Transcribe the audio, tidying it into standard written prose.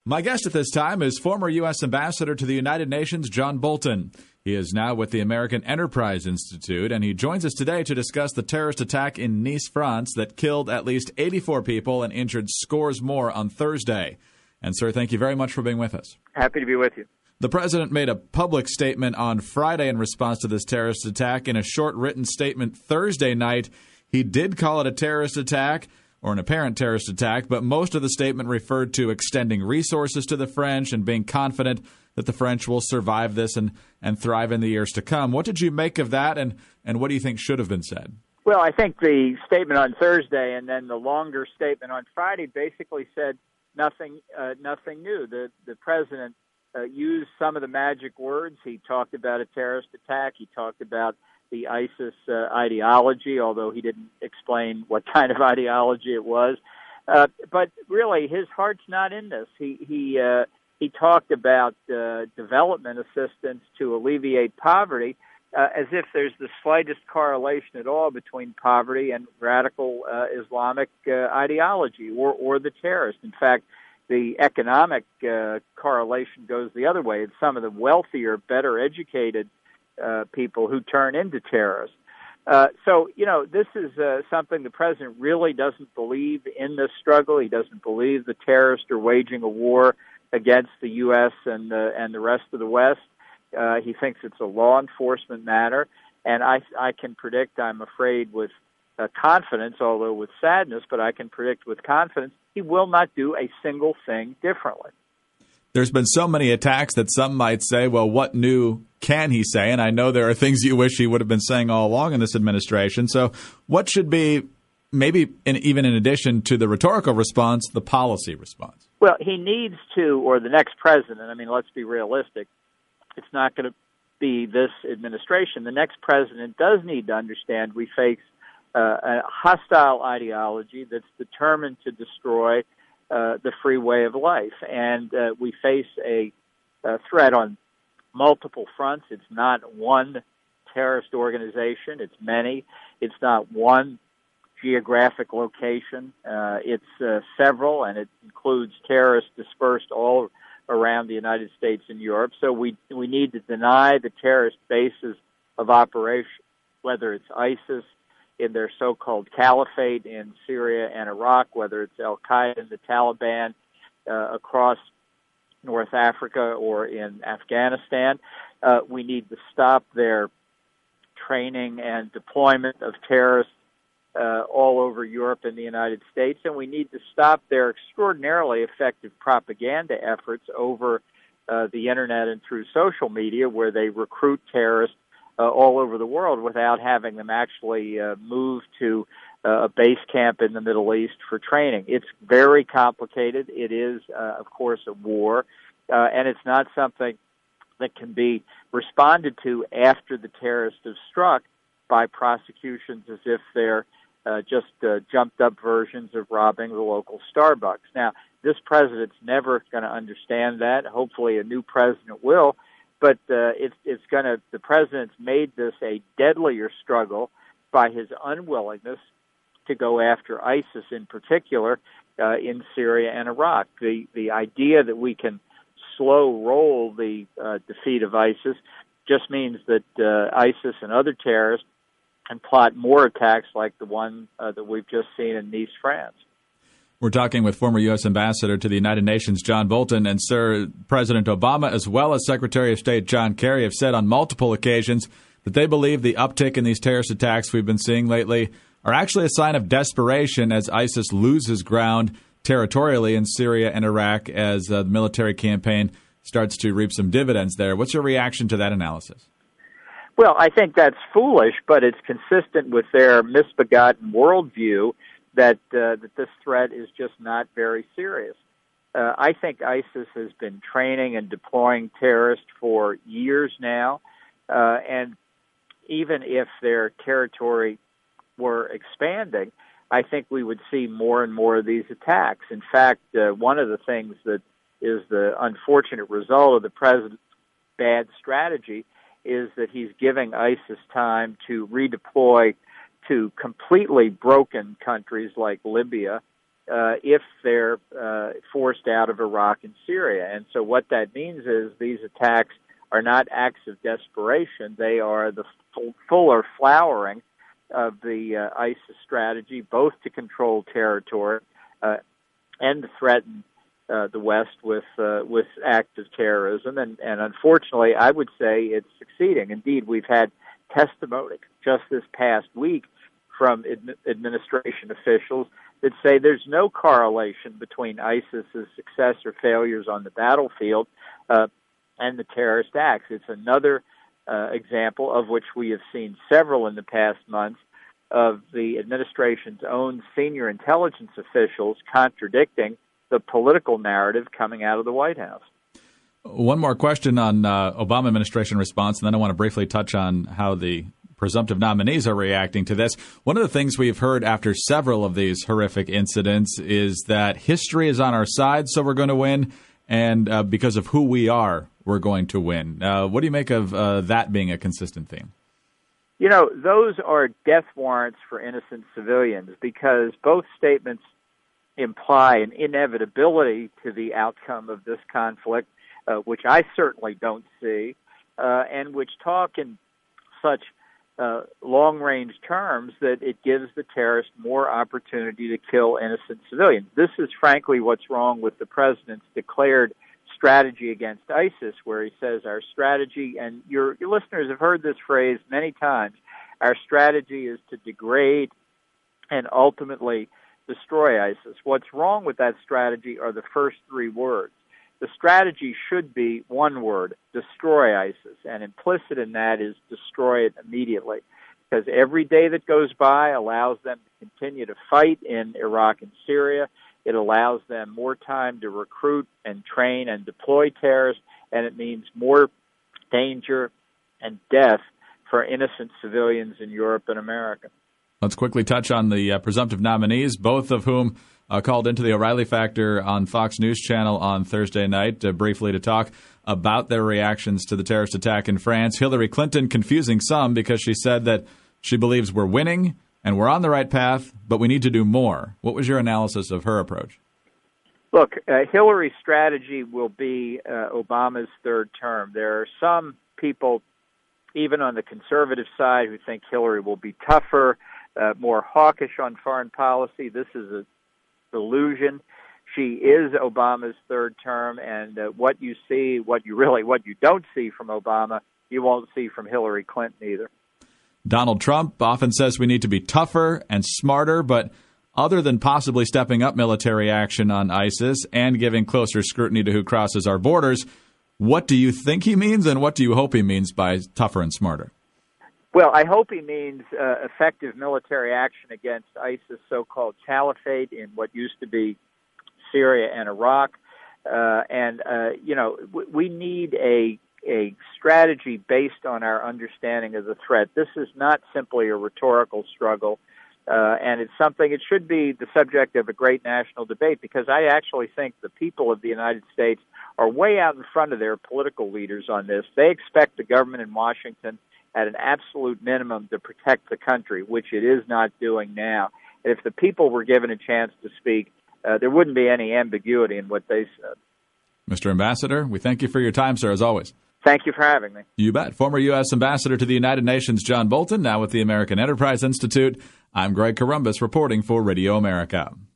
My guest at this time is former U.S. Ambassador to the United Nations, John Bolton. He is now with the American Enterprise Institute, and he joins us today to discuss the terrorist attack in Nice, France, that killed at least 84 people and injured scores more on Thursday. And, sir, thank you very much for being with us. Happy to be with you. The president made a public statement on Friday in response to this terrorist attack. In a short written statement Thursday night, he did call it a terrorist attack, or an apparent terrorist attack, but most of the statement referred to extending resources to the French and being confident that the French will survive this and thrive in the years to come. What did you make of that, and what do you think should have been said? Well, I think the statement on Thursday and then the longer statement on Friday basically said nothing new. The president used some of the magic words. He talked about a terrorist attack. He talked about the ISIS ideology, although he didn't explain what kind of ideology it was. But really, his heart's not in this. He talked about development assistance to alleviate poverty, as if there's the slightest correlation at all between poverty and radical Islamic ideology or the terrorists. In fact, the economic correlation goes the other way. It's some of the wealthier, better educated people who turn into terrorists. This is something the president really doesn't believe in this struggle. He doesn't believe the terrorists are waging a war against the U.S. and the rest of the West. He thinks it's a law enforcement matter, and I can predict, I'm afraid, with confidence, although with sadness, but I can predict with confidence, he will not do a single thing differently. There's been so many attacks that some might say, well, what new can he say? And I know there are things you wish he would have been saying all along in this administration. So what should be, maybe even in addition to the rhetorical response, the policy response? Well, he needs to, or the next president, I mean, let's be realistic, it's not going to be this administration. The next president does need to understand we face a hostile ideology that's determined to destroy the free way of life. And we face a threat on multiple fronts. It's not one terrorist organization. It's many. It's not one geographic location. It's several, and it includes terrorists dispersed all around the United States and Europe. So we need to deny the terrorist bases of operation, whether it's ISIS in their so-called caliphate in Syria and Iraq, whether it's al-Qaeda and the Taliban across North Africa or in Afghanistan. We need to stop their training and deployment of terrorists all over Europe and the United States, and we need to stop their extraordinarily effective propaganda efforts over the Internet and through social media, where they recruit terrorists all over the world without having them actually move to a base camp in the Middle East for training. It's very complicated. It is, of course, a war, and it's not something that can be responded to after the terrorists have struck by prosecutions as if they're just jumped-up versions of robbing the local Starbucks. Now, this president's never going to understand that. Hopefully a new president will. But the president's made this a deadlier struggle by his unwillingness to go after ISIS in particular in Syria and Iraq. The idea that we can slow roll the defeat of ISIS just means that ISIS and other terrorists can plot more attacks like the one that we've just seen in Nice, France. We're talking with former U.S. Ambassador to the United Nations, John Bolton, and Sir, President Obama, as well as Secretary of State John Kerry, have said on multiple occasions that they believe the uptick in these terrorist attacks we've been seeing lately are actually a sign of desperation as ISIS loses ground territorially in Syria and Iraq as the military campaign starts to reap some dividends there. What's your reaction to that analysis? Well, I think that's foolish, but it's consistent with their misbegotten worldview that this threat is just not very serious. I think ISIS has been training and deploying terrorists for years now, and even if their territory were expanding, I think we would see more and more of these attacks. In fact, one of the things that is the unfortunate result of the president's bad strategy is that he's giving ISIS time to redeploy to completely broken countries like Libya if they're forced out of Iraq and Syria. And so what that means is these attacks are not acts of desperation. They are the fuller flowering of the ISIS strategy, both to control territory and to threaten the West with active terrorism. And unfortunately, I would say it's succeeding. Indeed, we've had testimony just this past week from administration officials that say there's no correlation between ISIS's success or failures on the battlefield and the terrorist acts. It's another example, of which we have seen several in the past months, of the administration's own senior intelligence officials contradicting the political narrative coming out of the White House. One more question on Obama administration response, and then I want to briefly touch on how the presumptive nominees are reacting to this. One of the things we've heard after several of these horrific incidents is that history is on our side, so we're going to win, and because of who we are, we're going to win. What do you make of that being a consistent theme? You know, those are death warrants for innocent civilians, because both statements imply an inevitability to the outcome of this conflict, which I certainly don't see, and which talk in such long-range terms that it gives the terrorists more opportunity to kill innocent civilians. This is frankly what's wrong with the president's declared strategy against ISIS, where he says our strategy, and your listeners have heard this phrase many times, our strategy is to degrade and ultimately destroy ISIS. What's wrong with that strategy are the first three words. The strategy should be one word, destroy ISIS, and implicit in that is destroy it immediately, because every day that goes by allows them to continue to fight in Iraq and Syria. It allows them more time to recruit and train and deploy terrorists, and it means more danger and death for innocent civilians in Europe and America. Let's quickly touch on the presumptive nominees, both of whom called into the O'Reilly Factor on Fox News Channel on Thursday night briefly to talk about their reactions to the terrorist attack in France. Hillary Clinton confusing some because she said that she believes we're winning and we're on the right path, but we need to do more. What was your analysis of her approach? Look, Hillary's strategy will be Obama's third term. There are some people, even on the conservative side, who think Hillary will be tougher, more hawkish on foreign policy. This is a delusion. She is Obama's third term, and what you don't see from Obama, you won't see from Hillary Clinton either. Donald Trump often says we need to be tougher and smarter, but other than possibly stepping up military action on ISIS and giving closer scrutiny to who crosses our borders, what do you think he means, and what do you hope he means by tougher and smarter? Well, I hope he means effective military action against ISIS' so-called caliphate in what used to be Syria and Iraq. We need a strategy based on our understanding of the threat. This is not simply a rhetorical struggle, and it's something, it should be the subject of a great national debate, because I actually think the people of the United States are way out in front of their political leaders on this. They expect the government in Washington at an absolute minimum to protect the country, which it is not doing now. And if the people were given a chance to speak, there wouldn't be any ambiguity in what they said. Mr. Ambassador, we thank you for your time, sir, as always. Thank you for having me. You bet. Former U.S. Ambassador to the United Nations, John Bolton, now with the American Enterprise Institute. I'm Greg Corombos reporting for Radio America.